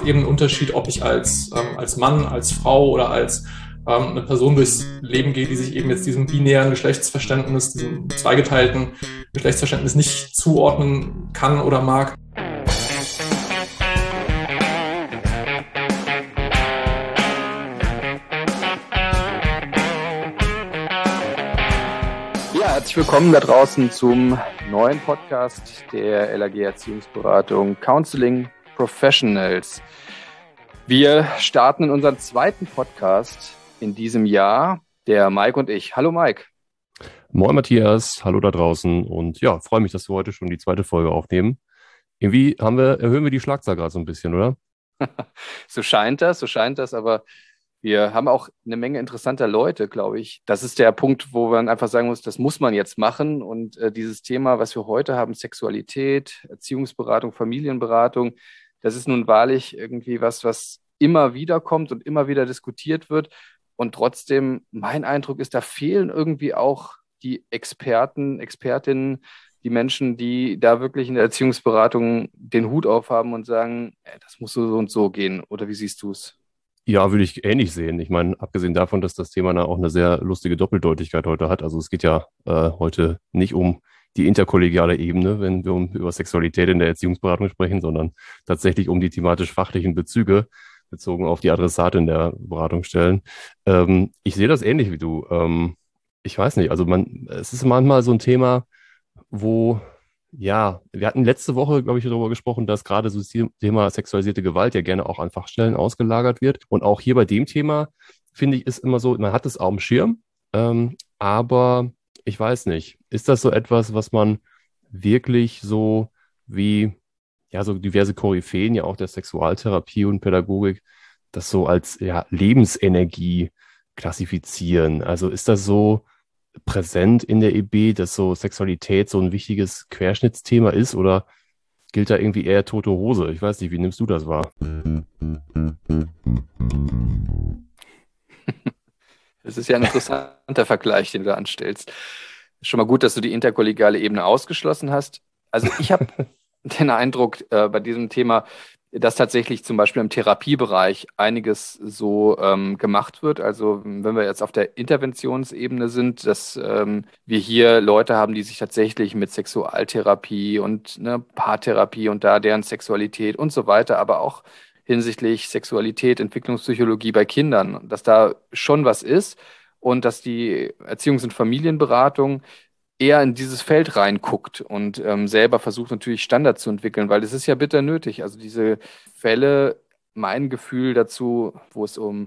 macht eben einen Unterschied, ob ich als Mann, als Frau oder als eine Person durchs Leben gehe, die sich eben jetzt diesem binären Geschlechtsverständnis, diesem zweigeteilten Geschlechtsverständnis nicht zuordnen kann oder mag. Ja, herzlich willkommen da draußen zum neuen Podcast der LAG Erziehungsberatung Counseling Professionals. Wir starten in unseren zweiten Podcast in diesem Jahr, der Mike und ich. Hallo Mike. Moin Matthias, hallo da draußen und ja, freue mich, dass wir heute schon die zweite Folge aufnehmen. Irgendwie erhöhen wir die Schlagzahl gerade so ein bisschen, oder? So scheint das, aber wir haben auch eine Menge interessanter Leute, glaube ich. Das ist der Punkt, wo man einfach sagen muss, das muss man jetzt machen. Und dieses Thema, was wir heute haben, Sexualität, Erziehungsberatung, Familienberatung, das ist nun wahrlich irgendwie was immer wieder kommt und immer wieder diskutiert wird. Und trotzdem, mein Eindruck ist, da fehlen irgendwie auch die Experten, Expertinnen, die Menschen, die da wirklich in der Erziehungsberatung den Hut aufhaben und sagen, das muss so und so gehen. Oder wie siehst du es? Ja, würde ich ähnlich sehen. Ich meine, abgesehen davon, dass das Thema da auch eine sehr lustige Doppeldeutigkeit heute hat. Also es geht ja heute nicht um die interkollegiale Ebene, wenn wir über Sexualität in der Erziehungsberatung sprechen, sondern tatsächlich um die thematisch-fachlichen Bezüge bezogen auf die Adressatin der Beratungsstellen. Ich sehe das ähnlich wie du. Ich weiß nicht, also es ist manchmal so ein Thema, wo, ja, wir hatten letzte Woche, glaube ich, darüber gesprochen, dass gerade so das Thema sexualisierte Gewalt ja gerne auch an Fachstellen ausgelagert wird. Und auch hier bei dem Thema, finde ich, ist immer so, man hat es auf dem Schirm, aber ich weiß nicht, ist das so etwas, was man wirklich so wie, ja, so diverse Koryphäen ja auch der Sexualtherapie und Pädagogik, das so als ja, Lebensenergie klassifizieren? Also ist das so präsent in der EB, dass so Sexualität so ein wichtiges Querschnittsthema ist oder gilt da irgendwie eher tote Hose? Ich weiß nicht, wie nimmst du das wahr? Das ist ja ein interessanter Vergleich, den du anstellst. Schon mal gut, dass du die interkollegiale Ebene ausgeschlossen hast. Also ich habe den Eindruck bei diesem Thema, dass tatsächlich zum Beispiel im Therapiebereich einiges so gemacht wird. Also wenn wir jetzt auf der Interventionsebene sind, dass wir hier Leute haben, die sich tatsächlich mit Sexualtherapie und Paartherapie und da deren Sexualität und so weiter, aber auch hinsichtlich Sexualität, Entwicklungspsychologie bei Kindern, dass da schon was ist und dass die Erziehungs- und Familienberatung eher in dieses Feld reinguckt und selber versucht natürlich Standards zu entwickeln, weil das ist ja bitter nötig. Also diese Fälle, mein Gefühl dazu, wo es um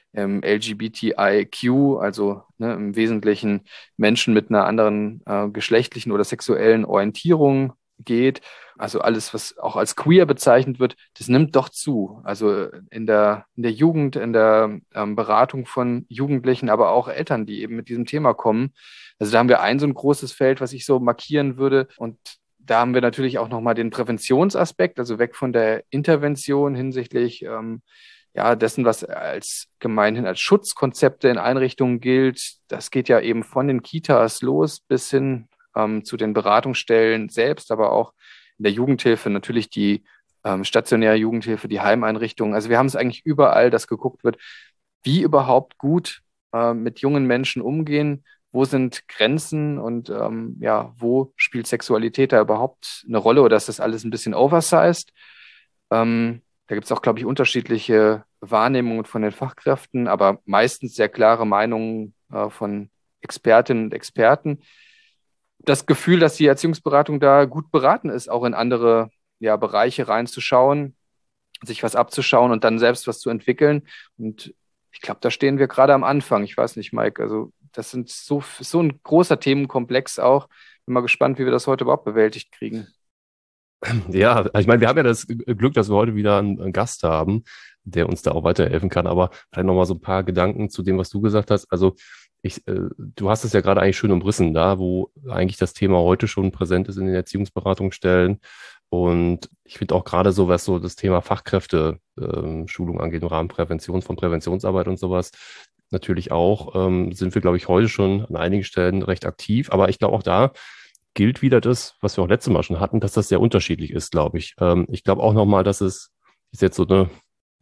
LGBTIQ, also im Wesentlichen Menschen mit einer anderen geschlechtlichen oder sexuellen Orientierung geht, also alles, was auch als queer bezeichnet wird, das nimmt doch zu. Also in der Jugend, in der Beratung von Jugendlichen, aber auch Eltern, die eben mit diesem Thema kommen. Also da haben wir so ein großes Feld, was ich so markieren würde. Und da haben wir natürlich auch nochmal den Präventionsaspekt, also weg von der Intervention hinsichtlich dessen, was gemeinhin als Schutzkonzepte in Einrichtungen gilt. Das geht ja eben von den Kitas los bis hin zu den Beratungsstellen selbst, aber auch in der Jugendhilfe natürlich die stationäre Jugendhilfe, die Heimeinrichtungen. Also wir haben es eigentlich überall, dass geguckt wird, wie überhaupt gut mit jungen Menschen umgehen, wo sind Grenzen und wo spielt Sexualität da überhaupt eine Rolle oder ist das alles ein bisschen oversized? Da gibt es auch, glaube ich, unterschiedliche Wahrnehmungen von den Fachkräften, aber meistens sehr klare Meinungen von Expertinnen und Experten. Das Gefühl, dass die Erziehungsberatung da gut beraten ist, auch in andere Bereiche reinzuschauen, sich was abzuschauen und dann selbst was zu entwickeln. Und ich glaube, da stehen wir gerade am Anfang. Ich weiß nicht, Mike, also das sind so ein großer Themenkomplex auch. Bin mal gespannt, wie wir das heute überhaupt bewältigt kriegen. Ja, ich meine, wir haben ja das Glück, dass wir heute wieder einen Gast haben, der uns da auch weiterhelfen kann. Aber vielleicht nochmal so ein paar Gedanken zu dem, was du gesagt hast. Also du hast es ja gerade eigentlich schön umrissen, da wo eigentlich das Thema heute schon präsent ist in den Erziehungsberatungsstellen. Und ich finde auch gerade so, was so das Thema Fachkräfte Schulung angeht, im Rahmen von Präventionsarbeit und sowas, natürlich auch, sind wir, glaube ich, heute schon an einigen Stellen recht aktiv. Aber ich glaube, auch da gilt wieder das, was wir auch letztes Mal schon hatten, dass das sehr unterschiedlich ist, glaube ich. Ich glaube auch nochmal, dass es ist jetzt so eine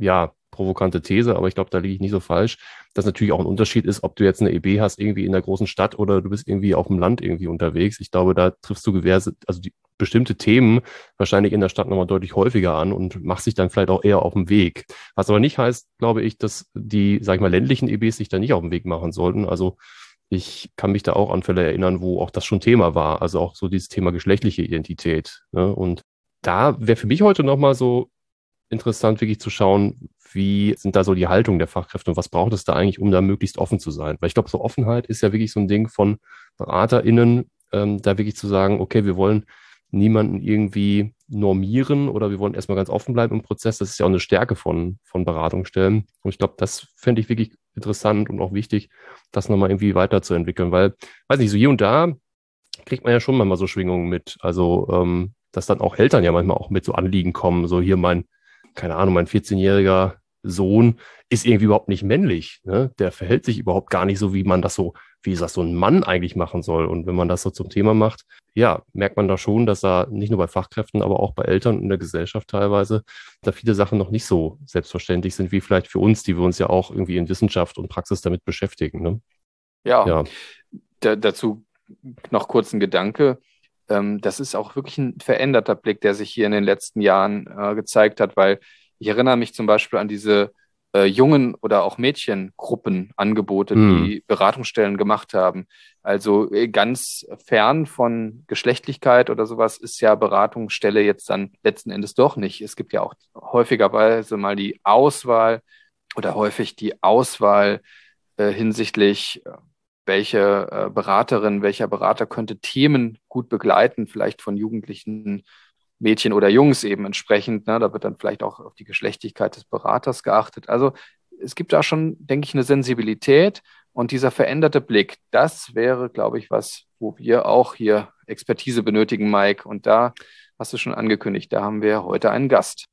ja, provokante These, aber ich glaube, da liege ich nicht so falsch, dass natürlich auch ein Unterschied ist, ob du jetzt eine EB hast irgendwie in der großen Stadt oder du bist irgendwie auf dem Land irgendwie unterwegs. Ich glaube, da triffst du also die bestimmte Themen wahrscheinlich in der Stadt nochmal deutlich häufiger an und machst dich dann vielleicht auch eher auf den Weg. Was aber nicht heißt, glaube ich, dass die, sag ich mal, ländlichen EBs sich da nicht auf den Weg machen sollten. Also ich kann mich da auch an Fälle erinnern, wo auch das schon Thema war. Also auch so dieses Thema geschlechtliche Identität. Ne? Und da wäre für mich heute nochmal so interessant, wirklich zu schauen, wie sind da so die Haltung der Fachkräfte und was braucht es da eigentlich, um da möglichst offen zu sein? Weil ich glaube, so Offenheit ist ja wirklich so ein Ding von BeraterInnen, da wirklich zu sagen, okay, wir wollen niemanden irgendwie normieren oder wir wollen erstmal ganz offen bleiben im Prozess. Das ist ja auch eine Stärke von Beratungsstellen. Und ich glaube, das fände ich wirklich interessant und auch wichtig, das nochmal irgendwie weiterzuentwickeln, weil, weiß nicht, so hier und da kriegt man ja schon manchmal so Schwingungen mit. Also, dass dann auch Eltern ja manchmal auch mit so Anliegen kommen, so hier keine Ahnung, mein 14-jähriger Sohn ist irgendwie überhaupt nicht männlich. Ne? Der verhält sich überhaupt gar nicht so, wie man das so, wie das so ein Mann eigentlich machen soll. Und wenn man das so zum Thema macht, ja, merkt man da schon, dass da nicht nur bei Fachkräften, aber auch bei Eltern und in der Gesellschaft teilweise da viele Sachen noch nicht so selbstverständlich sind, wie vielleicht für uns, die wir uns ja auch irgendwie in Wissenschaft und Praxis damit beschäftigen. Ne? Ja. Dazu noch kurz ein Gedanke. Das ist auch wirklich ein veränderter Blick, der sich hier in den letzten Jahren gezeigt hat, weil ich erinnere mich zum Beispiel an diese Jungen- oder auch Mädchengruppen, Angebote, die Beratungsstellen gemacht haben. Also ganz fern von Geschlechtlichkeit oder sowas ist ja Beratungsstelle jetzt dann letzten Endes doch nicht. Es gibt ja auch häufigerweise mal die Auswahl oder häufig die Auswahl hinsichtlich welche Beraterin, welcher Berater könnte Themen gut begleiten, vielleicht von jugendlichen Mädchen oder Jungs eben entsprechend. Ne? Da wird dann vielleicht auch auf die Geschlechtlichkeit des Beraters geachtet. Also es gibt da schon, denke ich, eine Sensibilität und dieser veränderte Blick, das wäre, glaube ich, was, wo wir auch hier Expertise benötigen, Mike. Und da hast du schon angekündigt, da haben wir heute einen Gast.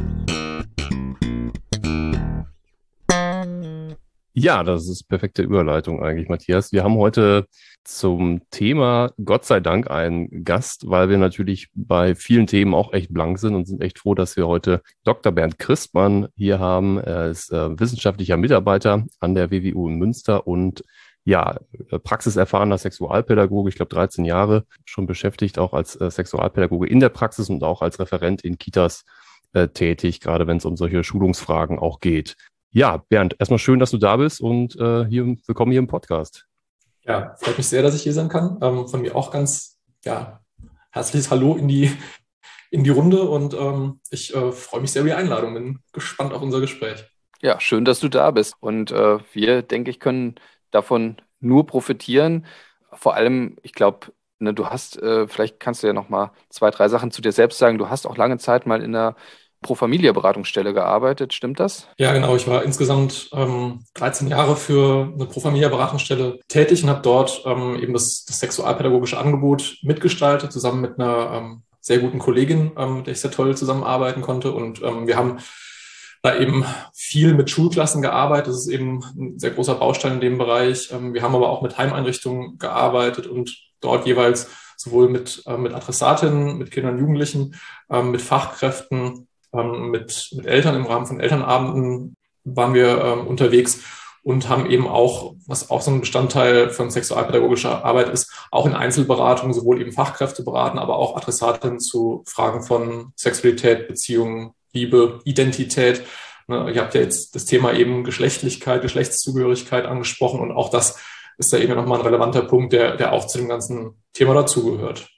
Ja, das ist perfekte Überleitung eigentlich, Matthias. Wir haben heute zum Thema Gott sei Dank einen Gast, weil wir natürlich bei vielen Themen auch echt blank sind und sind echt froh, dass wir heute Dr. Bernd Christmann hier haben. Er ist wissenschaftlicher Mitarbeiter an der WWU in Münster und ja, praxiserfahrener Sexualpädagoge, ich glaube 13 Jahre schon beschäftigt, auch als Sexualpädagoge in der Praxis und auch als Referent in Kitas tätig, gerade wenn es um solche Schulungsfragen auch geht. Ja, Bernd, erstmal schön, dass du da bist und willkommen hier im Podcast. Ja, freut mich sehr, dass ich hier sein kann. Von mir auch ganz herzliches Hallo in die Runde und ich freue mich sehr über die Einladung. Bin gespannt auf unser Gespräch. Ja, schön, dass du da bist. Und wir, denke ich, können davon nur profitieren. Vor allem, ich glaube, ne, du hast, vielleicht kannst du ja noch mal 2, 3 Sachen zu dir selbst sagen. Du hast auch lange Zeit mal in einer Pro-Familia-Beratungsstelle gearbeitet, stimmt das? Ja, genau. Ich war insgesamt 13 Jahre für eine Pro-Familia-Beratungsstelle tätig und habe dort eben das sexualpädagogische Angebot mitgestaltet, zusammen mit einer sehr guten Kollegin, mit der ich sehr toll zusammenarbeiten konnte. Und wir haben da eben viel mit Schulklassen gearbeitet. Das ist eben ein sehr großer Baustein in dem Bereich. Wir haben aber auch mit Heimeinrichtungen gearbeitet und dort jeweils sowohl mit Adressatinnen, mit Kindern und Jugendlichen, mit Fachkräften, mit Eltern im Rahmen von Elternabenden waren wir unterwegs und haben eben auch, was auch so ein Bestandteil von sexualpädagogischer Arbeit ist, auch in Einzelberatungen sowohl eben Fachkräfte beraten, aber auch Adressatinnen zu Fragen von Sexualität, Beziehungen, Liebe, Identität. Ihr habt ja jetzt das Thema eben Geschlechtlichkeit, Geschlechtszugehörigkeit angesprochen und auch das ist da eben nochmal ein relevanter Punkt, der auch zu dem ganzen Thema dazugehört.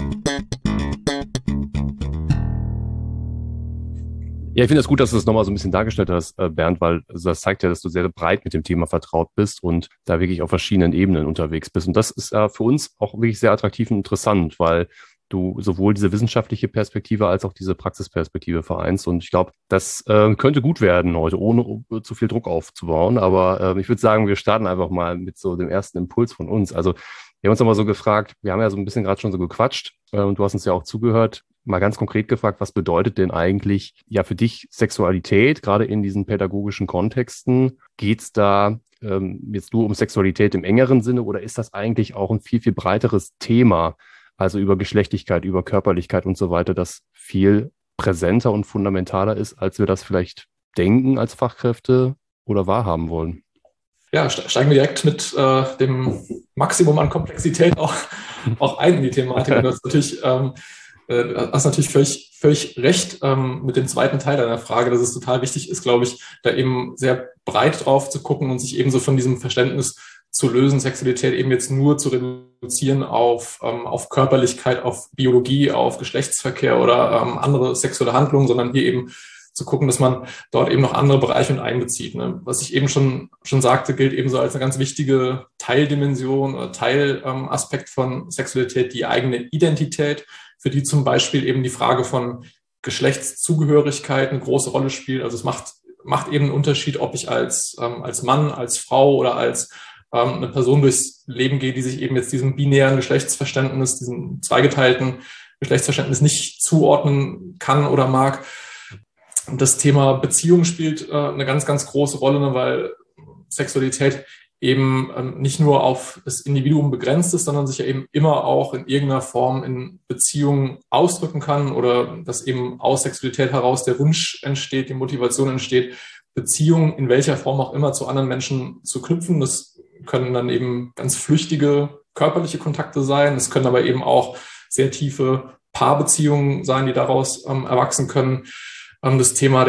Ja, ich finde es gut, dass du das nochmal so ein bisschen dargestellt hast, Bernd, weil das zeigt ja, dass du sehr breit mit dem Thema vertraut bist und da wirklich auf verschiedenen Ebenen unterwegs bist. Und das ist für uns auch wirklich sehr attraktiv und interessant, weil du sowohl diese wissenschaftliche Perspektive als auch diese Praxisperspektive vereinst. Und ich glaube, das könnte gut werden heute, ohne zu viel Druck aufzubauen. Aber ich würde sagen, wir starten einfach mal mit so dem ersten Impuls von uns. Also wir haben uns nochmal so gefragt, wir haben ja so ein bisschen gerade schon so gequatscht und du hast uns ja auch zugehört. Mal ganz konkret gefragt, was bedeutet denn eigentlich ja für dich Sexualität, gerade in diesen pädagogischen Kontexten? Geht's da jetzt nur um Sexualität im engeren Sinne oder ist das eigentlich auch ein viel breiteres Thema, also über Geschlechtlichkeit, über Körperlichkeit und so weiter, das viel präsenter und fundamentaler ist, als wir das vielleicht denken als Fachkräfte oder wahrhaben wollen? Ja, steigen wir direkt mit dem Maximum an Komplexität auch ein in die Thematik. Und hast natürlich völlig recht mit dem zweiten Teil deiner Frage, dass es total wichtig ist, glaube ich, da eben sehr breit drauf zu gucken und sich eben so von diesem Verständnis zu lösen, Sexualität eben jetzt nur zu reduzieren auf Körperlichkeit, auf Biologie, auf Geschlechtsverkehr oder andere sexuelle Handlungen, sondern hier eben zu gucken, dass man dort eben noch andere Bereiche mit einbezieht. Ne? Was ich eben schon sagte, gilt eben so als eine ganz wichtige Teildimension oder Teilaspekt von Sexualität, die eigene Identität, für die zum Beispiel eben die Frage von Geschlechtszugehörigkeit eine große Rolle spielt. Also es macht eben einen Unterschied, ob ich als Mann, als Frau oder als eine Person durchs Leben gehe, die sich eben jetzt diesem binären Geschlechtsverständnis, diesem zweigeteilten Geschlechtsverständnis nicht zuordnen kann oder mag. Das Thema Beziehung spielt eine ganz, ganz große Rolle, ne, weil Sexualität eben nicht nur auf das Individuum begrenzt ist, sondern sich ja eben immer auch in irgendeiner Form in Beziehungen ausdrücken kann oder dass eben aus Sexualität heraus der Wunsch entsteht, die Motivation entsteht, Beziehungen in welcher Form auch immer zu anderen Menschen zu knüpfen. Das können dann eben ganz flüchtige körperliche Kontakte sein. Es können aber eben auch sehr tiefe Paarbeziehungen sein, die daraus erwachsen können. Das Thema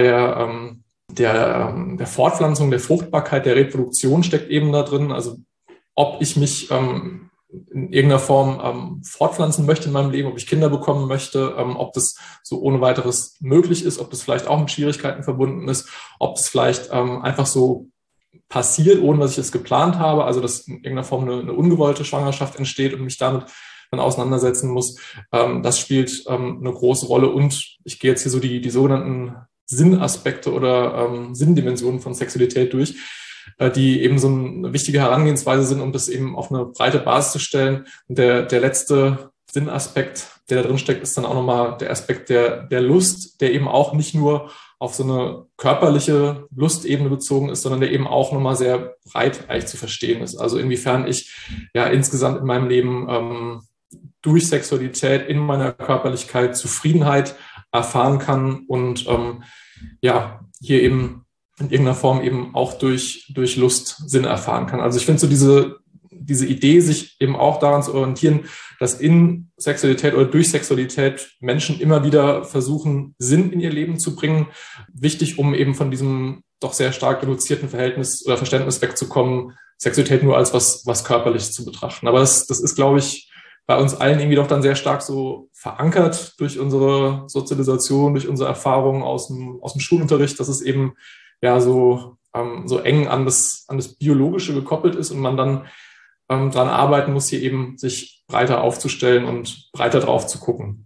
der Fortpflanzung, der Fruchtbarkeit, der Reproduktion steckt eben da drin. Also ob ich mich in irgendeiner Form fortpflanzen möchte in meinem Leben, ob ich Kinder bekommen möchte, ob das so ohne weiteres möglich ist, ob das vielleicht auch mit Schwierigkeiten verbunden ist, ob es vielleicht einfach so passiert, ohne dass ich es geplant habe, also dass in irgendeiner Form eine ungewollte Schwangerschaft entsteht und mich damit dann auseinandersetzen muss. Das spielt eine große Rolle. Und ich gehe jetzt hier so die sogenannten Sinnaspekte oder Sinndimensionen von Sexualität durch, die eben so eine wichtige Herangehensweise sind, um das eben auf eine breite Basis zu stellen. Und der letzte Sinnaspekt, der da drin steckt, ist dann auch nochmal der Aspekt der Lust, der eben auch nicht nur auf so eine körperliche Lustebene bezogen ist, sondern der eben auch nochmal sehr breit eigentlich zu verstehen ist. Also inwiefern ich ja insgesamt in meinem Leben durch Sexualität in meiner Körperlichkeit Zufriedenheit erfahren kann und hier eben in irgendeiner Form eben auch durch Lust Sinn erfahren kann. Also ich finde so diese Idee, sich eben auch daran zu orientieren, dass in Sexualität oder durch Sexualität Menschen immer wieder versuchen, Sinn in ihr Leben zu bringen, wichtig, um eben von diesem doch sehr stark reduzierten Verhältnis oder Verständnis wegzukommen, Sexualität nur als was Körperliches zu betrachten. Aber das ist, glaube ich, bei uns allen irgendwie doch dann sehr stark so verankert durch unsere Sozialisation, durch unsere Erfahrungen aus dem Schulunterricht, dass es eben ja so eng an das Biologische gekoppelt ist und man dann dran arbeiten muss, hier eben sich breiter aufzustellen und breiter drauf zu gucken.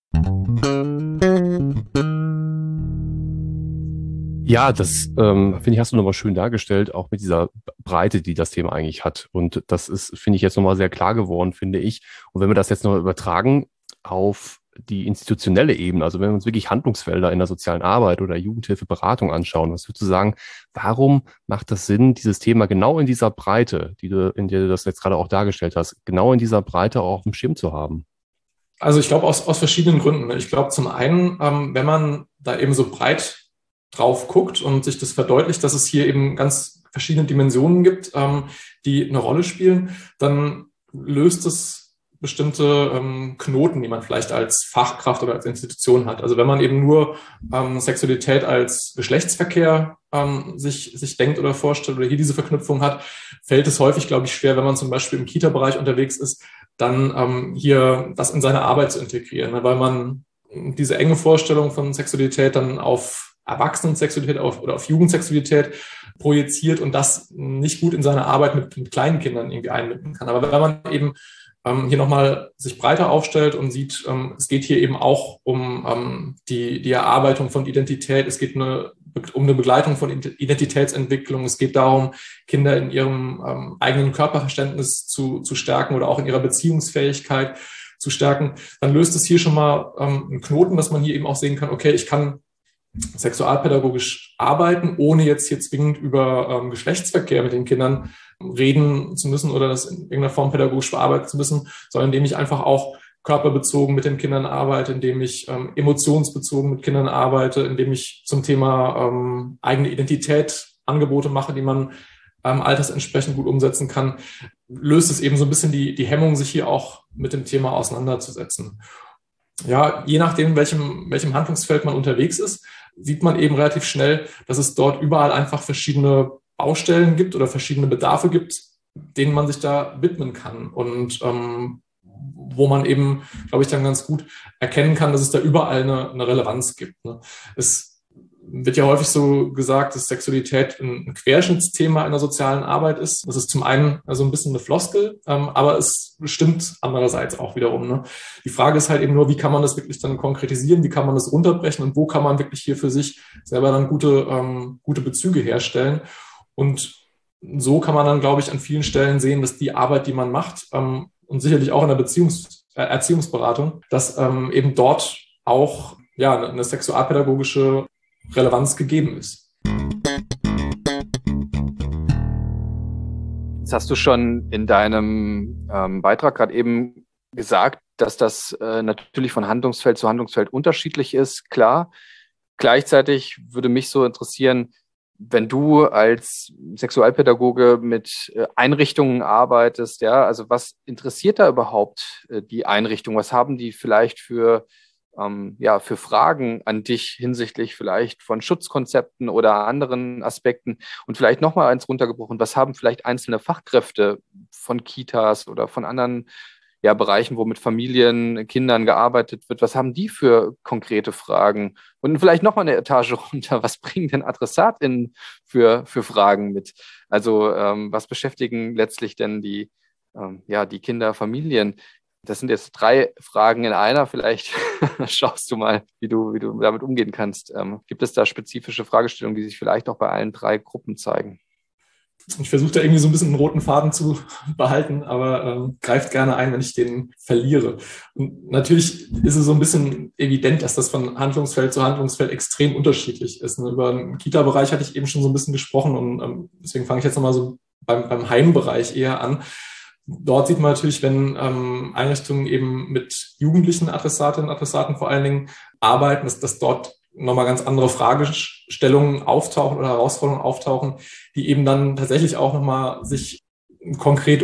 Ja, das finde ich, hast du nochmal schön dargestellt, auch mit dieser Breite, die das Thema eigentlich hat. Und das ist, finde ich, jetzt nochmal sehr klar geworden, finde ich. Und wenn wir das jetzt noch übertragen auf die institutionelle Ebene, also wenn wir uns wirklich Handlungsfelder in der sozialen Arbeit oder Jugendhilfeberatung anschauen, was würdest du sagen, warum macht das Sinn, dieses Thema genau in dieser Breite, in der du das jetzt gerade auch dargestellt hast, genau in dieser Breite auch auf dem Schirm zu haben? Also ich glaube aus verschiedenen Gründen. Ich glaube zum einen, wenn man da eben so breit drauf guckt und sich das verdeutlicht, dass es hier eben ganz verschiedene Dimensionen gibt, die eine Rolle spielen, dann löst es bestimmte Knoten, die man vielleicht als Fachkraft oder als Institution hat. Also wenn man eben nur Sexualität als Geschlechtsverkehr sich denkt oder vorstellt oder hier diese Verknüpfung hat, fällt es häufig, glaube ich, schwer, wenn man zum Beispiel im Kita-Bereich unterwegs ist, dann hier das in seine Arbeit zu integrieren, ne? Weil man diese enge Vorstellung von Sexualität dann auf Erwachsenensexualität oder auf Jugendsexualität projiziert und das nicht gut in seine Arbeit mit kleinen Kindern irgendwie einbinden kann. Aber wenn man eben hier nochmal sich breiter aufstellt und sieht, es geht hier eben auch um die Erarbeitung von Identität, es geht um eine Begleitung von Identitätsentwicklung, es geht darum, Kinder in ihrem eigenen Körperverständnis zu stärken oder auch in ihrer Beziehungsfähigkeit zu stärken, dann löst es hier schon mal einen Knoten, dass man hier eben auch sehen kann, okay, ich kann sexualpädagogisch arbeiten, ohne jetzt hier zwingend über Geschlechtsverkehr mit den Kindern reden zu müssen oder das in irgendeiner Form pädagogisch bearbeiten zu müssen, sondern indem ich einfach auch körperbezogen mit den Kindern arbeite, indem ich emotionsbezogen mit Kindern arbeite, indem ich zum Thema eigene Identität Angebote mache, die man altersentsprechend gut umsetzen kann, löst es eben so ein bisschen die Hemmung, sich hier auch mit dem Thema auseinanderzusetzen. Ja, je nachdem, welchem Handlungsfeld man unterwegs ist, sieht man eben relativ schnell, dass es dort überall einfach verschiedene Baustellen gibt oder verschiedene Bedarfe gibt, denen man sich da widmen kann und wo man eben, glaube ich, dann ganz gut erkennen kann, dass es da überall eine Relevanz gibt. Ne? Es wird ja häufig so gesagt, dass Sexualität ein Querschnittsthema in der sozialen Arbeit ist. Das ist zum einen also ein bisschen eine Floskel, aber es stimmt andererseits auch wiederum. Ne? Die Frage ist halt eben nur, wie kann man das wirklich dann konkretisieren, wie kann man das runterbrechen und wo kann man wirklich hier für sich selber dann gute Bezüge herstellen. Und so kann man dann, glaube ich, an vielen Stellen sehen, dass die Arbeit, die man macht, und sicherlich auch in der Erziehungsberatung, dass eben dort auch eine sexualpädagogische Relevanz gegeben ist. Jetzt hast du schon in deinem Beitrag gerade eben gesagt, dass das natürlich von Handlungsfeld zu Handlungsfeld unterschiedlich ist, klar. Gleichzeitig würde mich so interessieren, wenn du als Sexualpädagoge mit Einrichtungen arbeitest, ja, also was interessiert da überhaupt die Einrichtung? Was haben die vielleicht für Fragen an dich hinsichtlich vielleicht von Schutzkonzepten oder anderen Aspekten? Und vielleicht nochmal eins runtergebrochen, was haben vielleicht einzelne Fachkräfte von Kitas oder von anderen Bereichen, wo mit Familien, Kindern gearbeitet wird, was haben die für konkrete Fragen? Und vielleicht nochmal eine Etage runter, was bringen denn AdressatInnen für Fragen mit? Also was beschäftigen letztlich denn die Kinder, Familien? Das sind jetzt 3 Fragen in einer. Vielleicht schaust du mal, wie du damit umgehen kannst. Gibt es da spezifische Fragestellungen, die sich vielleicht auch bei allen 3 Gruppen zeigen? Ich versuche da irgendwie so ein bisschen einen roten Faden zu behalten, aber greift gerne ein, wenn ich den verliere. Und natürlich ist es so ein bisschen evident, dass das von Handlungsfeld zu Handlungsfeld extrem unterschiedlich ist. Über den Kita-Bereich hatte ich eben schon so ein bisschen gesprochen und deswegen fange ich jetzt nochmal so beim Heimbereich eher an. Dort sieht man natürlich, wenn Einrichtungen eben mit jugendlichen Adressatinnen und Adressaten vor allen Dingen arbeiten, dass dort nochmal ganz andere Fragestellungen auftauchen oder Herausforderungen auftauchen, die eben dann tatsächlich auch nochmal sich konkret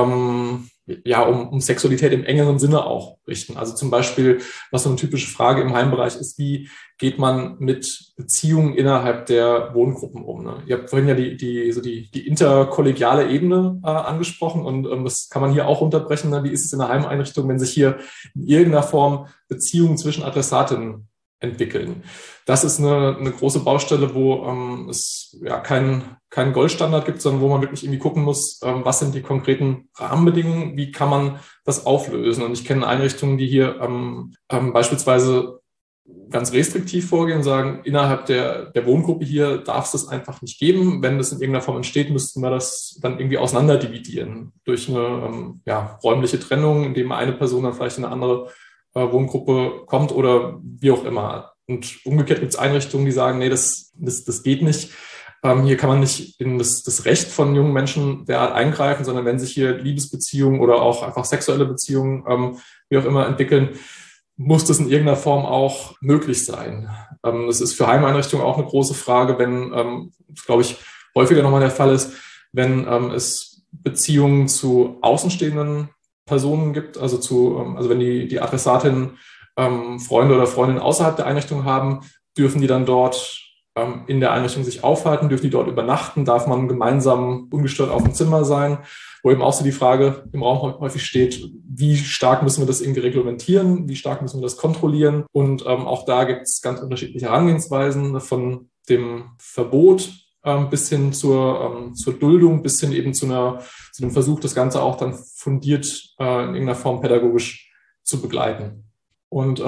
um Sexualität im engeren Sinne auch richten. Also zum Beispiel, was so eine typische Frage im Heimbereich ist, wie geht man mit Beziehungen innerhalb der Wohngruppen um? Ne? Ihr habt vorhin ja die interkollegiale Ebene angesprochen und das kann man hier auch unterbrechen. Ne? Wie ist es in der Heimeinrichtung, wenn sich hier in irgendeiner Form Beziehungen zwischen Adressatinnen entwickeln? Das ist eine große Baustelle, wo es keinen Goldstandard gibt, sondern wo man wirklich irgendwie gucken muss, was sind die konkreten Rahmenbedingungen, wie kann man das auflösen? Und ich kenne Einrichtungen, die hier beispielsweise ganz restriktiv vorgehen und sagen, innerhalb der Wohngruppe hier darf es das einfach nicht geben. Wenn das in irgendeiner Form entsteht, müssten wir das dann irgendwie auseinanderdividieren durch eine räumliche Trennung, indem eine Person dann vielleicht in eine andere Wohngruppe kommt oder wie auch immer. Und umgekehrt gibt es Einrichtungen, die sagen, nee, das geht nicht. Hier kann man nicht in das Recht von jungen Menschen derart eingreifen, sondern wenn sich hier Liebesbeziehungen oder auch einfach sexuelle Beziehungen, wie auch immer, entwickeln, muss das in irgendeiner Form auch möglich sein. Das ist für Heimeinrichtungen auch eine große Frage, wenn, glaube ich, häufiger nochmal der Fall ist, wenn es Beziehungen zu außenstehenden Personen gibt, also wenn die Adressatinnen Freunde oder Freundinnen außerhalb der Einrichtung haben, dürfen die dann dort in der Einrichtung sich aufhalten, dürfen die dort übernachten, darf man gemeinsam ungestört auf dem Zimmer sein, wo eben auch so die Frage im Raum häufig steht, wie stark müssen wir das irgendwie reglementieren, wie stark müssen wir das kontrollieren, und auch da gibt es ganz unterschiedliche Herangehensweisen, von dem Verbot bis hin zur Duldung, bis hin eben zu dem Versuch, das Ganze auch dann fundiert in irgendeiner Form pädagogisch zu begleiten. Und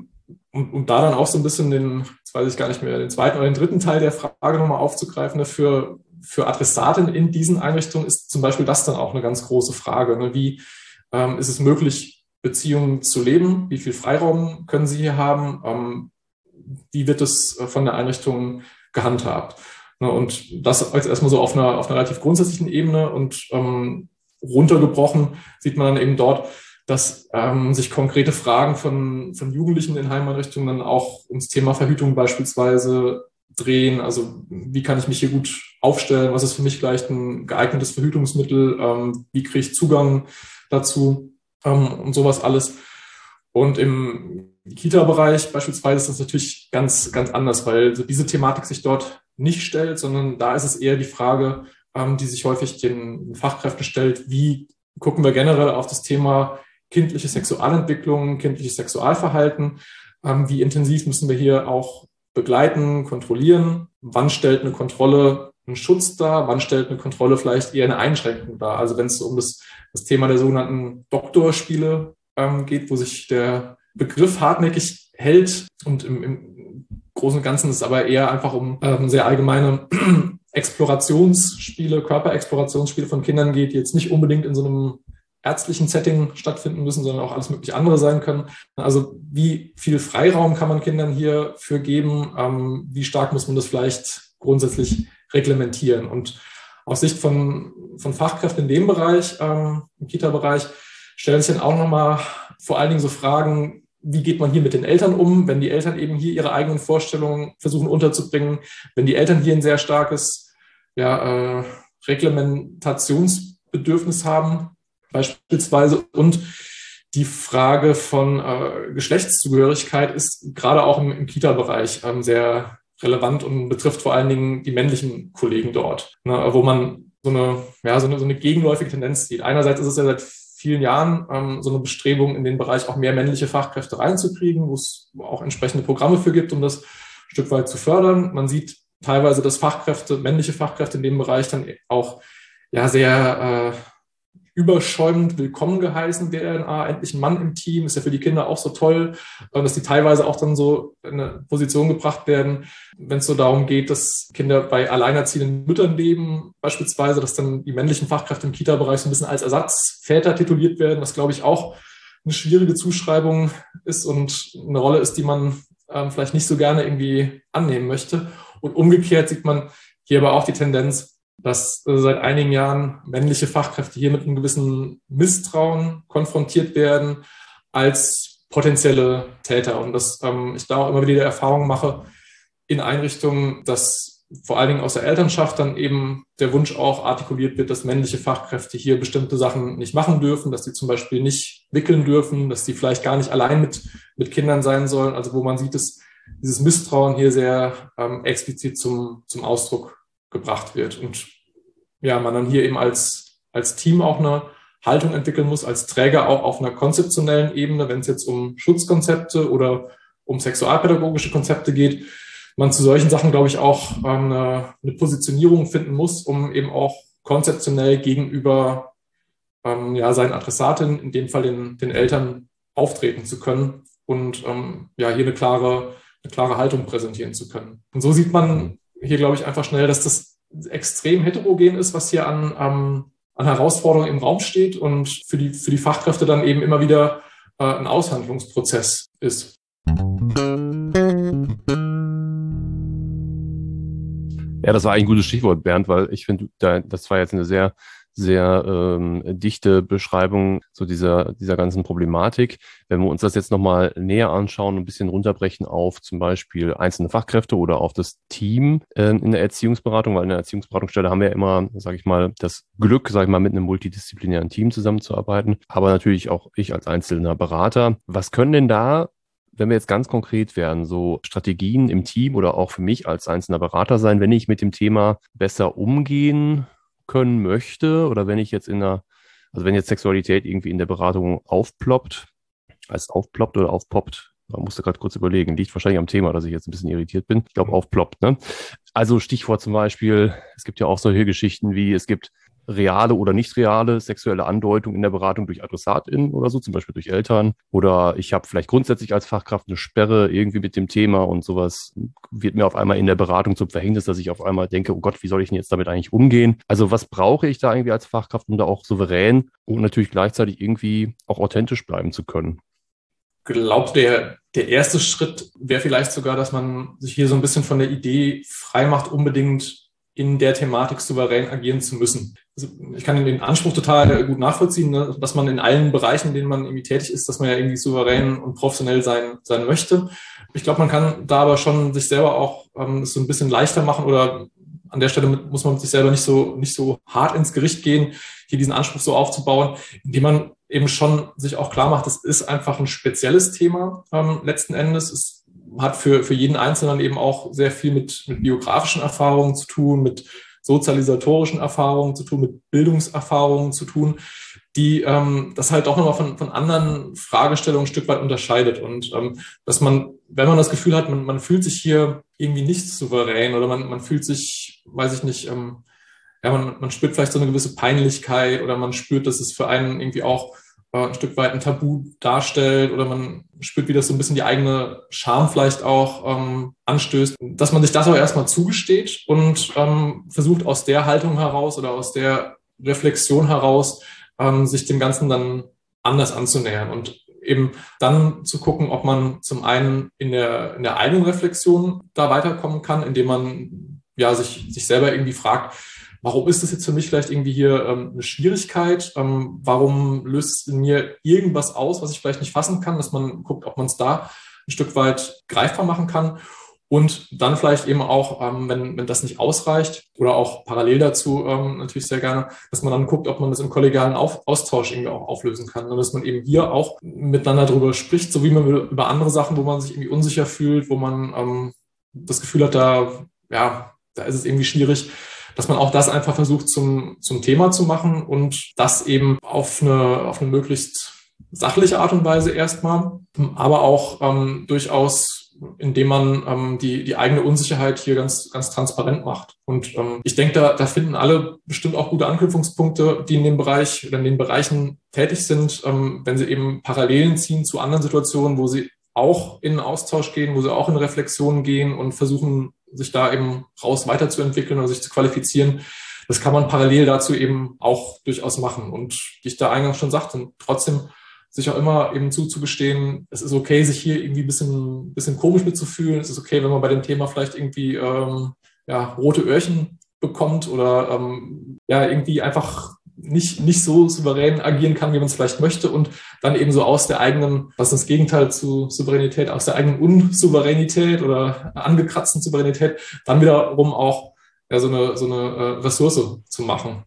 da dann auch so ein bisschen jetzt weiß ich gar nicht mehr, den zweiten oder den dritten Teil der Frage nochmal aufzugreifen, für Adressatinnen in diesen Einrichtungen ist zum Beispiel das dann auch eine ganz große Frage. Ne? Wie ist es möglich, Beziehungen zu leben? Wie viel Freiraum können sie hier haben? Wie wird es von der Einrichtung gehandhabt? Ne? Und das jetzt erstmal so auf einer relativ grundsätzlichen Ebene, und runtergebrochen sieht man dann eben dort, dass sich konkrete Fragen von Jugendlichen in Heimeinrichtungen dann auch ums Thema Verhütung beispielsweise drehen. Also wie kann ich mich hier gut aufstellen? Was ist für mich vielleicht ein geeignetes Verhütungsmittel? Wie kriege ich Zugang dazu? Und sowas alles. Und im Kita-Bereich beispielsweise ist das natürlich ganz, ganz anders, weil so diese Thematik sich dort nicht stellt, sondern da ist es eher die Frage, die sich häufig den Fachkräften stellt, wie gucken wir generell auf das Thema kindliche Sexualentwicklung, kindliches Sexualverhalten, wie intensiv müssen wir hier auch begleiten, kontrollieren, wann stellt eine Kontrolle einen Schutz dar, wann stellt eine Kontrolle vielleicht eher eine Einschränkung dar. Also wenn es um das Thema der sogenannten Doktorspiele geht, wo sich der Begriff hartnäckig hält und im Großen und Ganzen ist es aber eher einfach um sehr allgemeine Explorationsspiele, Körperexplorationsspiele von Kindern geht, die jetzt nicht unbedingt in so einem ärztlichen Setting stattfinden müssen, sondern auch alles mögliche andere sein können. Also wie viel Freiraum kann man Kindern hierfür geben? Wie stark muss man das vielleicht grundsätzlich reglementieren? Und aus Sicht von Fachkräften in dem Bereich, im Kita-Bereich, stellen sich dann auch nochmal vor allen Dingen so Fragen, wie geht man hier mit den Eltern um, wenn die Eltern eben hier ihre eigenen Vorstellungen versuchen unterzubringen, wenn die Eltern hier ein sehr starkes Reglementationsbedürfnis haben, beispielsweise. Und die Frage von Geschlechtszugehörigkeit ist gerade auch im Kita-Bereich sehr relevant und betrifft vor allen Dingen die männlichen Kollegen dort, ne, wo man so eine gegenläufige Tendenz sieht. Einerseits ist es ja seit vielen Jahren so eine Bestrebung, in den Bereich auch mehr männliche Fachkräfte reinzukriegen, wo es auch entsprechende Programme für gibt, um das ein Stück weit zu fördern. Man sieht teilweise, dass männliche Fachkräfte in dem Bereich dann auch sehr überschäumend willkommen geheißen werden. Endlich ein Mann im Team, ist ja für die Kinder auch so toll, dass die teilweise auch dann so in eine Position gebracht werden, wenn es so darum geht, dass Kinder bei alleinerziehenden Müttern leben, beispielsweise, dass dann die männlichen Fachkräfte im Kita-Bereich so ein bisschen als Ersatzväter tituliert werden, was, glaube ich, auch eine schwierige Zuschreibung ist und eine Rolle ist, die man vielleicht nicht so gerne irgendwie annehmen möchte. Und umgekehrt sieht man hier aber auch die Tendenz, dass seit einigen Jahren männliche Fachkräfte hier mit einem gewissen Misstrauen konfrontiert werden als potenzielle Täter. Und dass ich da auch immer wieder die Erfahrung mache in Einrichtungen, dass vor allen Dingen aus der Elternschaft dann eben der Wunsch auch artikuliert wird, dass männliche Fachkräfte hier bestimmte Sachen nicht machen dürfen, dass sie zum Beispiel nicht wickeln dürfen, dass sie vielleicht gar nicht allein mit Kindern sein sollen. Also wo man sieht, dass dieses Misstrauen hier sehr explizit zum Ausdruck gebracht wird. Und ja, man dann hier eben als Team auch eine Haltung entwickeln muss, als Träger auch auf einer konzeptionellen Ebene, wenn es jetzt um Schutzkonzepte oder um sexualpädagogische Konzepte geht, man zu solchen Sachen, glaube ich, auch eine Positionierung finden muss, um eben auch konzeptionell gegenüber seinen Adressaten, in dem Fall den Eltern, auftreten zu können und hier eine klare Haltung präsentieren zu können. Und so sieht man hier, glaube ich, einfach schnell, dass das extrem heterogen ist, was hier an Herausforderungen im Raum steht und für die Fachkräfte dann eben immer wieder ein Aushandlungsprozess ist. Ja, das war ein gutes Stichwort, Bernd, weil ich finde, das war jetzt eine sehr, sehr dichte Beschreibung so dieser ganzen Problematik. Wenn wir uns das jetzt nochmal näher anschauen und ein bisschen runterbrechen auf zum Beispiel einzelne Fachkräfte oder auf das Team in der Erziehungsberatung, weil in der Erziehungsberatungsstelle haben wir ja immer, sage ich mal, das Glück, mit einem multidisziplinären Team zusammenzuarbeiten, aber natürlich auch ich als einzelner Berater. Was können denn da, wenn wir jetzt ganz konkret werden, so Strategien im Team oder auch für mich als einzelner Berater sein, wenn ich mit dem Thema besser umgehen können möchte oder wenn ich jetzt wenn jetzt Sexualität irgendwie in der Beratung aufploppt, man musste gerade kurz überlegen, liegt wahrscheinlich am Thema, dass ich jetzt ein bisschen irritiert bin. Ich glaube, aufploppt, ne? Also Stichwort zum Beispiel, es gibt ja auch solche Geschichten wie, es gibt reale oder nicht reale sexuelle Andeutung in der Beratung durch AdressatInnen oder so, zum Beispiel durch Eltern. Oder ich habe vielleicht grundsätzlich als Fachkraft eine Sperre irgendwie mit dem Thema und sowas wird mir auf einmal in der Beratung zum Verhängnis, dass ich auf einmal denke, oh Gott, wie soll ich denn jetzt damit eigentlich umgehen? Also was brauche ich da irgendwie als Fachkraft, um da auch souverän und natürlich gleichzeitig irgendwie auch authentisch bleiben zu können? Glaubt der erste Schritt wäre vielleicht sogar, dass man sich hier so ein bisschen von der Idee frei macht, unbedingt in der Thematik souverän agieren zu müssen. Also ich kann den Anspruch total gut nachvollziehen, ne, dass man in allen Bereichen, in denen man irgendwie tätig ist, dass man ja irgendwie souverän und professionell sein möchte. Ich glaube, man kann da aber schon sich selber auch so ein bisschen leichter machen oder an der Stelle muss man mit sich selber nicht so hart ins Gericht gehen, hier diesen Anspruch so aufzubauen, indem man eben schon sich auch klar macht, das ist einfach ein spezielles Thema letzten Endes. Es hat für jeden Einzelnen eben auch sehr viel mit biografischen Erfahrungen zu tun, mit sozialisatorischen Erfahrungen zu tun, mit Bildungserfahrungen zu tun, die das halt auch nochmal von anderen Fragestellungen ein Stück weit unterscheidet. Und dass man, wenn man das Gefühl hat, man fühlt sich hier irgendwie nicht souverän oder man fühlt sich, weiß ich nicht, man spürt vielleicht so eine gewisse Peinlichkeit oder man spürt, dass es für einen irgendwie auch ein Stück weit ein Tabu darstellt oder man spürt, wie das so ein bisschen die eigene Scham vielleicht auch anstößt, dass man sich das auch erstmal zugesteht und versucht aus der Haltung heraus oder aus der Reflexion heraus sich dem Ganzen dann anders anzunähern und eben dann zu gucken, ob man zum einen in der eigenen Reflexion da weiterkommen kann, indem man ja sich selber irgendwie fragt, warum ist das jetzt für mich vielleicht irgendwie hier eine Schwierigkeit? Warum löst es in mir irgendwas aus, was ich vielleicht nicht fassen kann? Dass man guckt, ob man es da ein Stück weit greifbar machen kann. Und dann vielleicht eben auch, wenn das nicht ausreicht oder auch parallel dazu natürlich sehr gerne, dass man dann guckt, ob man das im kollegialen Austausch irgendwie auch auflösen kann. Und dass man eben hier auch miteinander drüber spricht, so wie man über andere Sachen, wo man sich irgendwie unsicher fühlt, wo man das Gefühl hat, da ist es irgendwie schwierig, dass man auch das einfach versucht zum Thema zu machen und das eben auf eine möglichst sachliche Art und Weise erstmal, aber auch durchaus, indem man die eigene Unsicherheit hier ganz, ganz transparent macht. Und ich denke, da finden alle bestimmt auch gute Anknüpfungspunkte, die in dem Bereich oder in den Bereichen tätig sind, wenn sie eben Parallelen ziehen zu anderen Situationen, wo sie auch in Austausch gehen, wo sie auch in Reflexion gehen und versuchen, sich da eben raus weiterzuentwickeln oder sich zu qualifizieren. Das kann man parallel dazu eben auch durchaus machen. Und wie ich da eingangs schon sagte, trotzdem sich auch immer eben zuzugestehen, es ist okay, sich hier irgendwie ein bisschen komisch mitzufühlen. Es ist okay, wenn man bei dem Thema vielleicht irgendwie rote Öhrchen bekommt oder irgendwie einfach nicht so souverän agieren kann, wie man es vielleicht möchte und dann eben so aus der eigenen, was ist das Gegenteil zu Souveränität, aus der eigenen Unsouveränität oder angekratzten Souveränität, dann wiederum auch so eine Ressource zu machen.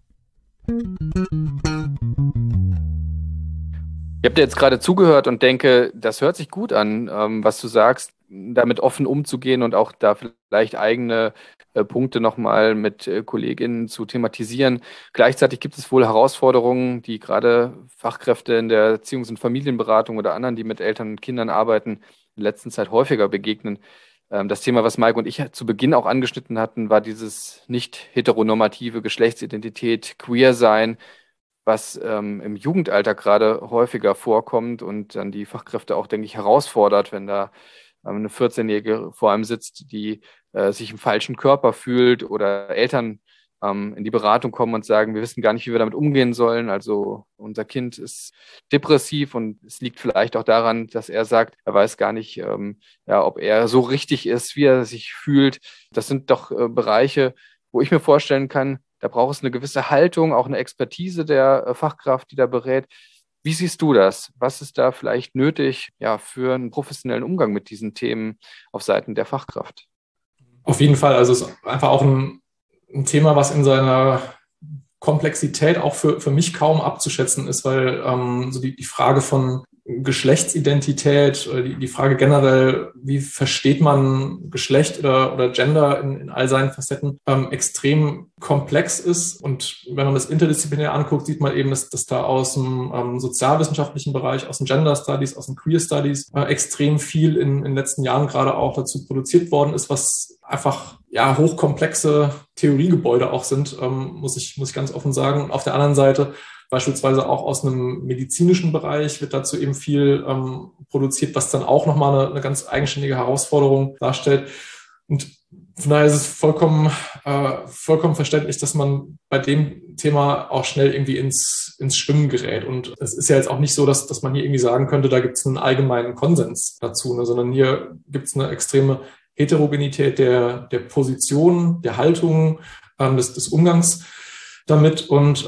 Ich habe dir jetzt gerade zugehört und denke, das hört sich gut an, was du sagst, damit offen umzugehen und auch da vielleicht eigene Punkte nochmal mit KollegInnen zu thematisieren. Gleichzeitig gibt es wohl Herausforderungen, die gerade Fachkräfte in der Erziehungs- und Familienberatung oder anderen, die mit Eltern und Kindern arbeiten, in letzter Zeit häufiger begegnen. Das Thema, was Maike und ich zu Beginn auch angeschnitten hatten, war dieses nicht heteronormative Geschlechtsidentität, Queer-Sein, was im Jugendalter gerade häufiger vorkommt und dann die Fachkräfte auch, denke ich, herausfordert, wenn da eine 14-Jährige vor einem sitzt, die sich im falschen Körper fühlt oder Eltern in die Beratung kommen und sagen, wir wissen gar nicht, wie wir damit umgehen sollen. Also unser Kind ist depressiv und es liegt vielleicht auch daran, dass er sagt, er weiß gar nicht, ob er so richtig ist, wie er sich fühlt. Das sind doch Bereiche, wo ich mir vorstellen kann, da braucht es eine gewisse Haltung, auch eine Expertise der Fachkraft, die da berät. Wie siehst du das? Was ist da vielleicht nötig für einen professionellen Umgang mit diesen Themen auf Seiten der Fachkraft? Auf jeden Fall. Also es ist einfach auch ein Thema, was in seiner Komplexität auch für mich kaum abzuschätzen ist, weil so die Frage von Geschlechtsidentität, die Frage generell, wie versteht man Geschlecht oder Gender in all seinen Facetten, extrem komplex ist. Und wenn man das interdisziplinär anguckt, sieht man eben, dass da aus dem sozialwissenschaftlichen Bereich, aus den Gender Studies, aus den Queer Studies extrem viel in den letzten Jahren gerade auch dazu produziert worden ist, was einfach hochkomplexe Theoriegebäude auch sind, muss ich ganz offen sagen. Und auf der anderen Seite beispielsweise auch aus einem medizinischen Bereich wird dazu eben viel produziert, was dann auch nochmal eine ganz eigenständige Herausforderung darstellt. Und von daher ist es vollkommen verständlich, dass man bei dem Thema auch schnell irgendwie ins Schwimmen gerät. Und es ist ja jetzt auch nicht so, dass man hier irgendwie sagen könnte, da gibt es einen allgemeinen Konsens dazu, ne, sondern hier gibt es eine extreme Heterogenität der Position, der Haltung, des Umgangs damit. Und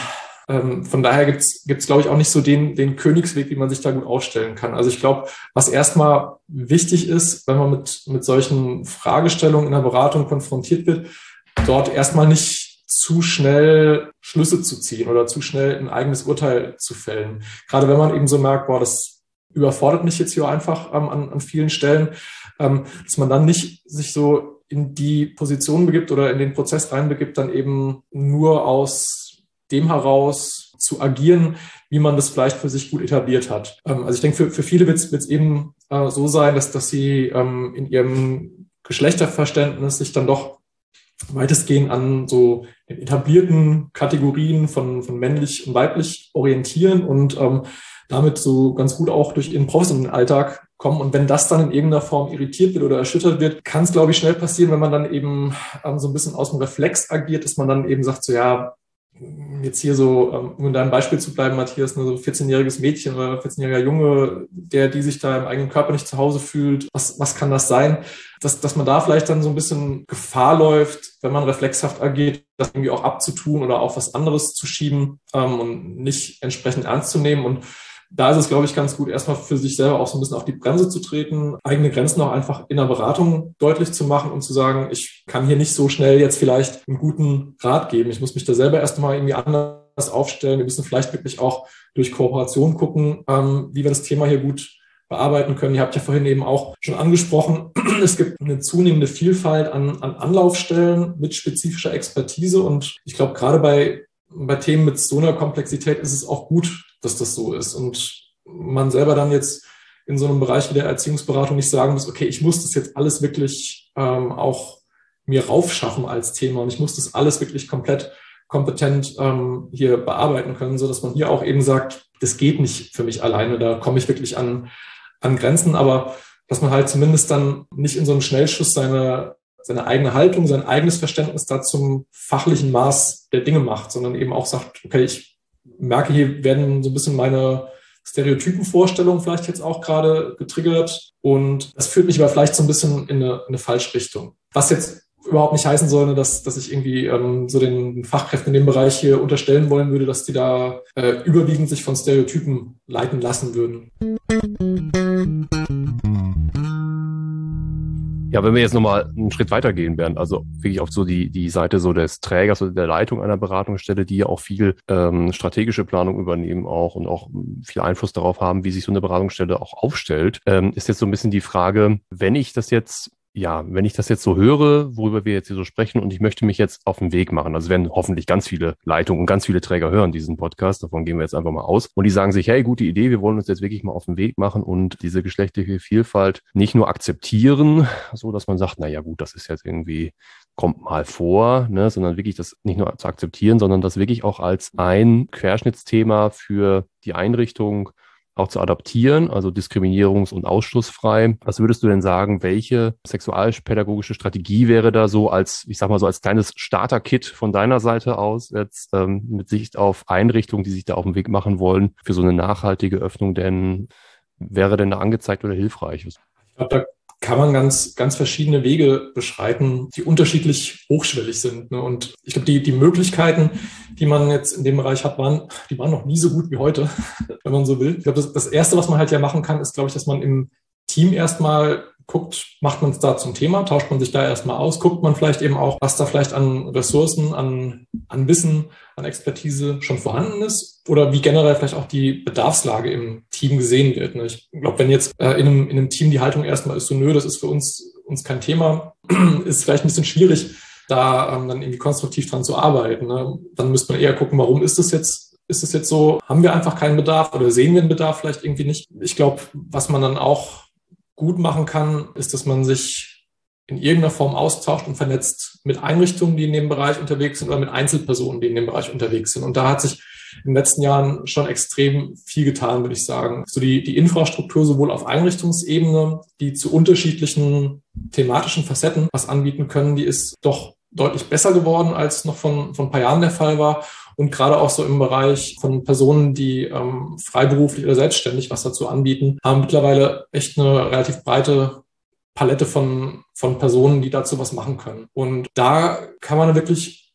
von daher gibt's glaube ich, auch nicht so den Königsweg, wie man sich da gut aufstellen kann. Also ich glaube, was erstmal wichtig ist, wenn man mit solchen Fragestellungen in der Beratung konfrontiert wird, dort erstmal nicht zu schnell Schlüsse zu ziehen oder zu schnell ein eigenes Urteil zu fällen. Gerade wenn man eben so merkt, boah, das überfordert mich jetzt hier einfach an vielen Stellen, dass man dann nicht sich so in die Position begibt oder in den Prozess reinbegibt, dann eben nur aus dem heraus zu agieren, wie man das vielleicht für sich gut etabliert hat. Also ich denke, für viele wird es eben so sein, dass sie in ihrem Geschlechterverständnis sich dann doch weitestgehend an so den etablierten Kategorien von männlich und weiblich orientieren und damit so ganz gut auch durch ihren professionellen Alltag kommen. Und wenn das dann in irgendeiner Form irritiert wird oder erschüttert wird, kann es, glaube ich, schnell passieren, wenn man dann eben so ein bisschen aus dem Reflex agiert, dass man dann eben sagt, so ja, jetzt hier so, um in deinem Beispiel zu bleiben, Matthias, so 14-jähriges Mädchen oder 14-jähriger Junge, die sich da im eigenen Körper nicht zu Hause fühlt, was kann das sein? Dass man da vielleicht dann so ein bisschen Gefahr läuft, wenn man reflexhaft agiert, das irgendwie auch abzutun oder auf was anderes zu schieben und nicht entsprechend ernst zu nehmen. Und da ist es, glaube ich, ganz gut, erstmal für sich selber auch so ein bisschen auf die Bremse zu treten, eigene Grenzen auch einfach in der Beratung deutlich zu machen und zu sagen, ich kann hier nicht so schnell jetzt vielleicht einen guten Rat geben. Ich muss mich da selber erstmal irgendwie anders aufstellen. Wir müssen vielleicht wirklich auch durch Kooperation gucken, wie wir das Thema hier gut bearbeiten können. Ihr habt ja vorhin eben auch schon angesprochen, es gibt eine zunehmende Vielfalt an Anlaufstellen mit spezifischer Expertise. Und ich glaube, gerade bei Themen mit so einer Komplexität ist es auch gut, dass das so ist und man selber dann jetzt in so einem Bereich wie der Erziehungsberatung nicht sagen muss, okay, ich muss das jetzt alles wirklich auch mir raufschaffen als Thema und ich muss das alles wirklich komplett kompetent hier bearbeiten können, so dass man hier auch eben sagt, das geht nicht für mich alleine, da komme ich wirklich an Grenzen, aber dass man halt zumindest dann nicht in so einem Schnellschuss seine eigene Haltung, sein eigenes Verständnis da zum fachlichen Maß der Dinge macht, sondern eben auch sagt, okay, ich merke, hier werden so ein bisschen meine Stereotypenvorstellungen vielleicht jetzt auch gerade getriggert und das führt mich aber vielleicht so ein bisschen in eine falsche Richtung. Was jetzt überhaupt nicht heißen soll, dass ich irgendwie so den Fachkräften in dem Bereich hier unterstellen wollen würde, dass die da überwiegend sich von Stereotypen leiten lassen würden. Ja, wenn wir jetzt nochmal einen Schritt weitergehen werden, also wirklich auf so die Seite so des Trägers oder der Leitung einer Beratungsstelle, die ja auch viel strategische Planung übernehmen auch und auch viel Einfluss darauf haben, wie sich so eine Beratungsstelle auch aufstellt, ist jetzt so ein bisschen die Frage, wenn ich das jetzt so höre, worüber wir jetzt hier so sprechen und ich möchte mich jetzt auf den Weg machen, also werden hoffentlich ganz viele Leitungen und ganz viele Träger hören diesen Podcast, davon gehen wir jetzt einfach mal aus und die sagen sich, hey, gute Idee, wir wollen uns jetzt wirklich mal auf den Weg machen und diese geschlechtliche Vielfalt nicht nur akzeptieren, so dass man sagt, na ja gut, das ist jetzt irgendwie, kommt mal vor, ne, sondern wirklich das nicht nur zu akzeptieren, sondern das wirklich auch als ein Querschnittsthema für die Einrichtung auch zu adaptieren, also diskriminierungs- und ausschlussfrei. Was würdest du denn sagen, welche sexualpädagogische Strategie wäre da so als, ich sag mal so als kleines Starter-Kit von deiner Seite aus jetzt mit Sicht auf Einrichtungen, die sich da auf den Weg machen wollen, für so eine nachhaltige Öffnung denn, wäre denn da angezeigt oder hilfreich? Ich glaube, da kann man ganz, ganz verschiedene Wege beschreiten, die unterschiedlich hochschwellig sind. Ne? Und ich glaube, die Möglichkeiten, die man jetzt in dem Bereich hat, waren noch nie so gut wie heute, wenn man so will. Ich glaube, das Erste, was man halt ja machen kann, ist, glaube ich, dass man im Team erstmal guckt, macht man es da zum Thema, tauscht man sich da erstmal aus, guckt man vielleicht eben auch, was da vielleicht an Ressourcen, an Wissen, an Expertise schon vorhanden ist oder wie generell vielleicht auch die Bedarfslage im Team gesehen wird. Ne? Ich glaube, wenn jetzt in einem Team die Haltung erstmal ist so, nö, das ist für uns kein Thema, ist vielleicht ein bisschen schwierig, da dann irgendwie konstruktiv dran zu arbeiten. Ne? Dann müsste man eher gucken, warum ist das jetzt so? Haben wir einfach keinen Bedarf oder sehen wir den Bedarf vielleicht irgendwie nicht? Ich glaube, was man dann auch gut machen kann, ist, dass man sich in irgendeiner Form austauscht und vernetzt mit Einrichtungen, die in dem Bereich unterwegs sind oder mit Einzelpersonen, die in dem Bereich unterwegs sind. Und da hat sich in den letzten Jahren schon extrem viel getan, würde ich sagen. So die Infrastruktur sowohl auf Einrichtungsebene, die zu unterschiedlichen thematischen Facetten was anbieten können, die ist doch deutlich besser geworden, als noch von ein paar Jahren der Fall war. Und gerade auch so im Bereich von Personen, die freiberuflich oder selbstständig was dazu anbieten, haben mittlerweile echt eine relativ breite Palette von Personen, die dazu was machen können. Und da kann man wirklich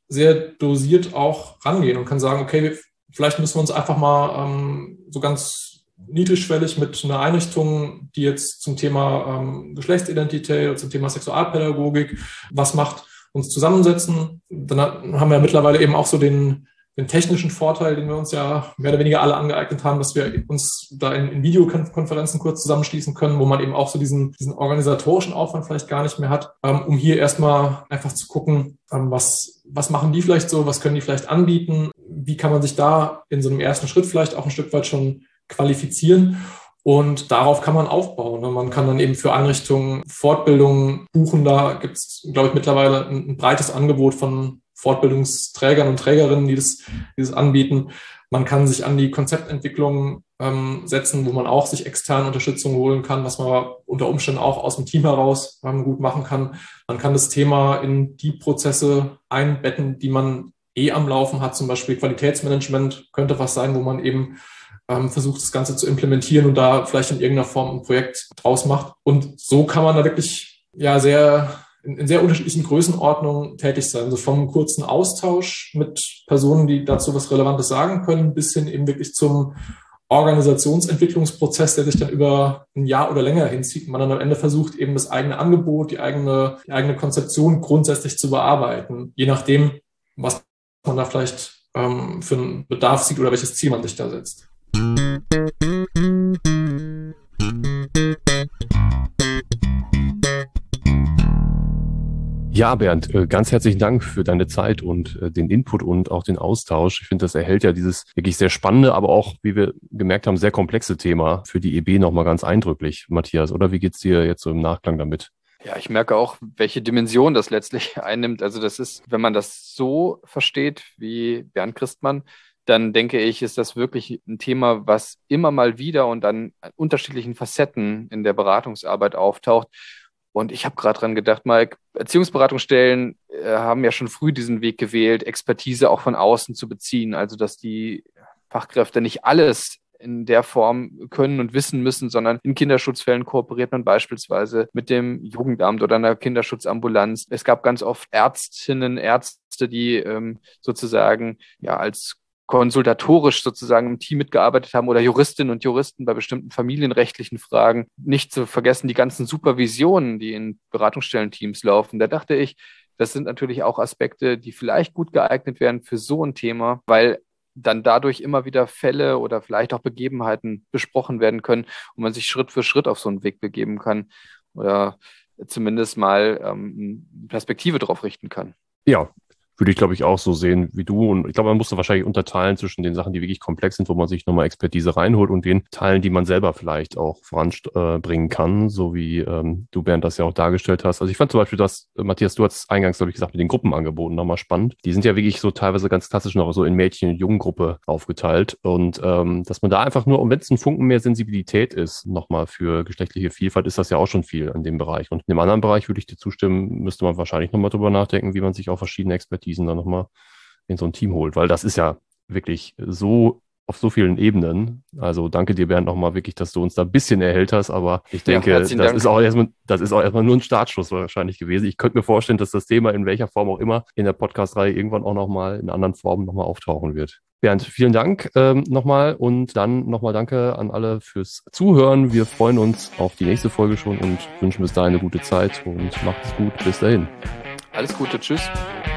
sehr dosiert auch rangehen und kann sagen, okay, vielleicht müssen wir uns einfach mal so ganz niedrigschwellig mit einer Einrichtung, die jetzt zum Thema Geschlechtsidentität oder zum Thema Sexualpädagogik was macht, uns zusammensetzen. Dann haben wir ja mittlerweile eben auch so den technischen Vorteil, den wir uns ja mehr oder weniger alle angeeignet haben, dass wir uns da in Videokonferenzen kurz zusammenschließen können, wo man eben auch so diesen organisatorischen Aufwand vielleicht gar nicht mehr hat, um hier erstmal einfach zu gucken, was machen die vielleicht so, was können die vielleicht anbieten, wie kann man sich da in so einem ersten Schritt vielleicht auch ein Stück weit schon qualifizieren. Und darauf kann man aufbauen. Man kann dann eben für Einrichtungen Fortbildungen buchen. Da gibt es, glaube ich, mittlerweile ein breites Angebot von Fortbildungsträgern und Trägerinnen, die das anbieten. Man kann sich an die Konzeptentwicklung setzen, wo man auch sich externe Unterstützung holen kann, was man unter Umständen auch aus dem Team heraus gut machen kann. Man kann das Thema in die Prozesse einbetten, die man am Laufen hat. Zum Beispiel Qualitätsmanagement könnte was sein, wo man eben versucht, das Ganze zu implementieren und da vielleicht in irgendeiner Form ein Projekt draus macht. Und so kann man da wirklich in sehr unterschiedlichen Größenordnungen tätig sein. Also vom kurzen Austausch mit Personen, die dazu was Relevantes sagen können, bis hin eben wirklich zum Organisationsentwicklungsprozess, der sich dann über ein Jahr oder länger hinzieht. Man dann am Ende versucht, eben das eigene Angebot, die eigene Konzeption grundsätzlich zu bearbeiten, je nachdem, was man da vielleicht für einen Bedarf sieht oder welches Ziel man sich da setzt. Ja, Bernd, ganz herzlichen Dank für deine Zeit und den Input und auch den Austausch. Ich finde, das erhält ja dieses wirklich sehr spannende, aber auch, wie wir gemerkt haben, sehr komplexe Thema für die EB nochmal ganz eindrücklich, Matthias. Oder wie geht's dir jetzt so im Nachklang damit? Ja, ich merke auch, welche Dimension das letztlich einnimmt. Also das ist, wenn man das so versteht wie Bernd Christmann, dann denke ich, ist das wirklich ein Thema, was immer mal wieder und an unterschiedlichen Facetten in der Beratungsarbeit auftaucht. Und ich habe gerade dran gedacht, Mike, Erziehungsberatungsstellen haben ja schon früh diesen Weg gewählt, Expertise auch von außen zu beziehen. Also dass die Fachkräfte nicht alles in der Form können und wissen müssen, sondern in Kinderschutzfällen kooperiert man beispielsweise mit dem Jugendamt oder einer Kinderschutzambulanz. Es gab ganz oft Ärzte, die sozusagen als konsultatorisch sozusagen im Team mitgearbeitet haben oder Juristinnen und Juristen bei bestimmten familienrechtlichen Fragen. Nicht zu vergessen die ganzen Supervisionen, die in Beratungsstellenteams laufen. Da dachte ich, das sind natürlich auch Aspekte, die vielleicht gut geeignet wären für so ein Thema, weil dann dadurch immer wieder Fälle oder vielleicht auch Begebenheiten besprochen werden können und man sich Schritt für Schritt auf so einen Weg begeben kann oder zumindest mal Perspektive drauf richten kann. Ja, würde ich, glaube ich, auch so sehen wie du. Und ich glaube, man muss da wahrscheinlich unterteilen zwischen den Sachen, die wirklich komplex sind, wo man sich nochmal Expertise reinholt und den Teilen, die man selber vielleicht auch voranbringen kann, so wie du, Bernd, das ja auch dargestellt hast. Also ich fand zum Beispiel das, Matthias, du hast eingangs, glaube ich, gesagt, mit den Gruppenangeboten nochmal spannend. Die sind ja wirklich so teilweise ganz klassisch noch so in Mädchen- und Jungengruppe aufgeteilt. Und dass man da einfach nur, und wenn es ein Funken mehr Sensibilität ist, nochmal für geschlechtliche Vielfalt, ist das ja auch schon viel in dem Bereich. Und in dem anderen Bereich würde ich dir zustimmen, müsste man wahrscheinlich nochmal drüber nachdenken, wie man sich auch verschiedene Expertisen dann nochmal in so ein Team holt, weil das ist ja wirklich so auf so vielen Ebenen. Also danke dir, Bernd, nochmal wirklich, dass du uns da ein bisschen erhellt hast, aber ich denke, das ist auch erstmal nur ein Startschuss wahrscheinlich gewesen. Ich könnte mir vorstellen, dass das Thema in welcher Form auch immer in der Podcast-Reihe irgendwann auch nochmal in anderen Formen nochmal auftauchen wird. Bernd, vielen Dank nochmal und dann nochmal danke an alle fürs Zuhören. Wir freuen uns auf die nächste Folge schon und wünschen bis dahin eine gute Zeit und macht es gut. Bis dahin. Alles Gute. Tschüss.